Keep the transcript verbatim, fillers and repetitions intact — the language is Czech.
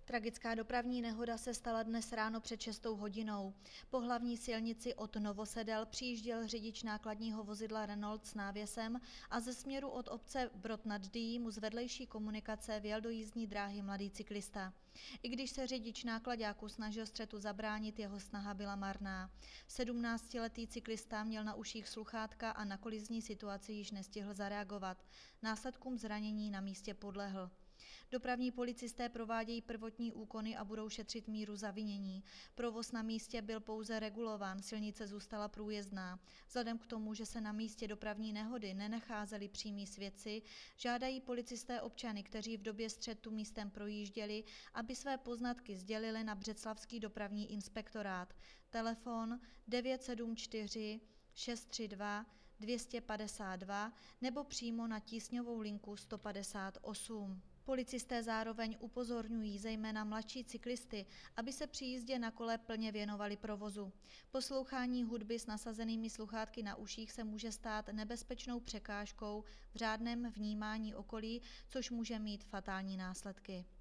Tragická dopravní nehoda se stala dnes ráno před šestou hodinou. Po hlavní silnici od Novosedel přijížděl řidič nákladního vozidla Renault s návěsem a ze směru od obce Brod nad Dyjí mu z vedlejší komunikace vjel do jízdní dráhy mladý cyklista. I když se řidič náklaďáku snažil střetu zabránit, jeho snaha byla marná. sedmnáctiletý cyklista měl na uších sluchátka a na kolizní situaci již nestihl zareagovat. Následkům zranění na místě podlehl. Dopravní policisté provádějí prvotní úkony a budou šetřit míru zavinění. Provoz na místě byl pouze regulován, silnice zůstala průjezdná. Vzhledem k tomu, že se na místě dopravní nehody nenacházeli přímí svědci, žádají policisté občany, kteří v době střetu místem projížděli, aby své poznatky sdělili na Břeclavský dopravní inspektorát. Telefon devět sedm čtyři šest tři dva dvě padesát dva nebo přímo na tísňovou linku sto padesát osm. Policisté zároveň upozorňují zejména mladší cyklisty, aby se při jízdě na kole plně věnovali provozu. Poslouchání hudby s nasazenými sluchátky na uších se může stát nebezpečnou překážkou v řádném vnímání okolí, což může mít fatální následky.